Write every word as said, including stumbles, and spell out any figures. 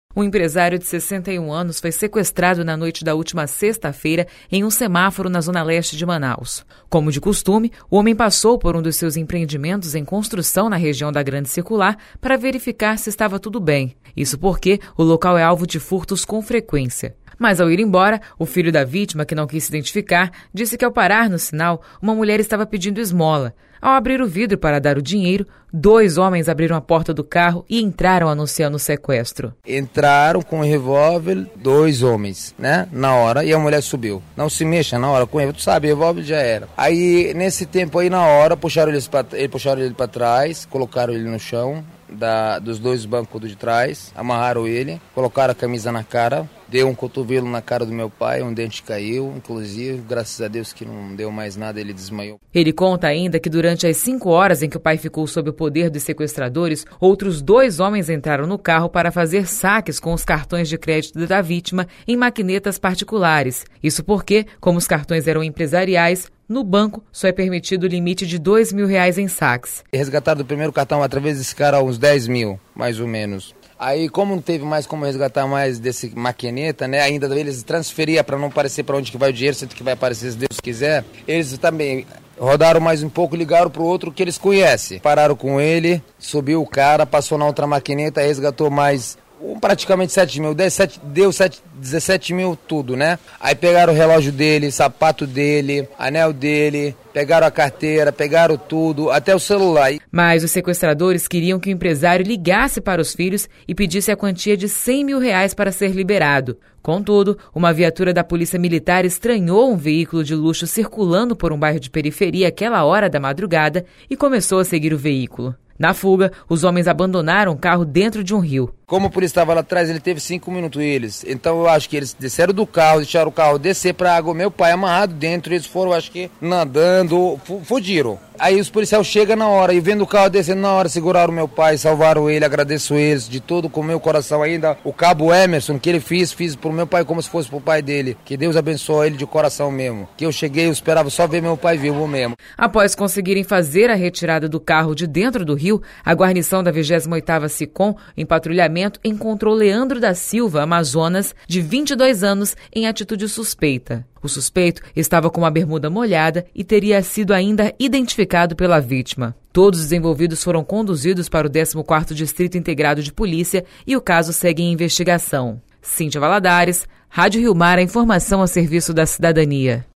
Um empresário de sessenta e um anos foi sequestrado na noite da última sexta-feira em um semáforo na zona leste de Manaus. Como de costume, o homem passou por um dos seus empreendimentos em construção na região da Grande Circular para verificar se estava tudo bem. Isso porque o local é alvo de furtos com frequência. Mas ao ir embora, o filho da vítima, que não quis se identificar, disse que ao parar no sinal, uma mulher estava pedindo esmola. Ao abrir o vidro para dar o dinheiro, dois homens abriram a porta do carro e entraram anunciando o sequestro. Entraram com um revólver, dois homens, né, na hora, e a mulher subiu. Não se mexa na hora com ele, tu sabe, revólver já era. Aí, nesse tempo aí, na hora, puxaram eles pra, ele, puxaram ele para trás, colocaram ele no chão, Da, dos dois bancos de trás, amarraram ele, colocaram a camisa na cara, deu um cotovelo na cara do meu pai, um dente caiu, inclusive, graças a Deus que não deu mais nada, ele desmaiou. Ele conta ainda que durante as cinco horas em que o pai ficou sob o poder dos sequestradores, outros dois homens entraram no carro para fazer saques com os cartões de crédito da vítima em maquinetas particulares. Isso porque, como os cartões eram empresariais, no banco, só é permitido o limite de dois mil reais em saques. Resgataram do primeiro cartão através desse cara uns dez mil, mais ou menos. Aí, como não teve mais como resgatar mais desse maquineta, né, ainda eles transferiam para não parecer para onde que vai o dinheiro, sendo que vai aparecer se Deus quiser. Eles também rodaram mais um pouco, ligaram para o outro que eles conhecem. Pararam com ele, subiu o cara, passou na outra maquineta, resgatou mais praticamente sete mil, deu dezessete mil tudo, né? Aí pegaram o relógio dele, sapato dele, anel dele, pegaram a carteira, pegaram tudo, até o celular. Mas os sequestradores queriam que o empresário ligasse para os filhos e pedisse a quantia de cem mil reais para ser liberado. Contudo, uma viatura da Polícia Militar estranhou um veículo de luxo circulando por um bairro de periferia àquela hora da madrugada e começou a seguir o veículo. Na fuga, os homens abandonaram o carro dentro de um rio. Como o polícia estava lá atrás, ele teve cinco minutos eles. Então eu acho que eles desceram do carro, deixaram o carro descer para a água. Meu pai amarrado dentro, eles foram, acho que, nadando, fugiram. Aí os policiais chegam na hora e vendo o carro descendo na hora, seguraram meu pai, salvaram ele, agradeço eles de todo com o meu coração ainda. O cabo Emerson, que ele fez, fiz pro meu pai como se fosse pro pai dele. Que Deus abençoe ele de coração mesmo. Que eu cheguei, eu esperava só ver meu pai vivo mesmo. Após conseguirem fazer a retirada do carro de dentro do rio, a guarnição da vigésima oitava SICOM, em patrulhamento, encontrou Leandro da Silva, Amazonas, de vinte e dois anos, em atitude suspeita. O suspeito estava com uma bermuda molhada e teria sido ainda identificado pela vítima. Todos os envolvidos foram conduzidos para o décimo quarto Distrito Integrado de Polícia e o caso segue em investigação. Cíntia Valadares, Rádio Rio Mar, a informação a serviço da cidadania.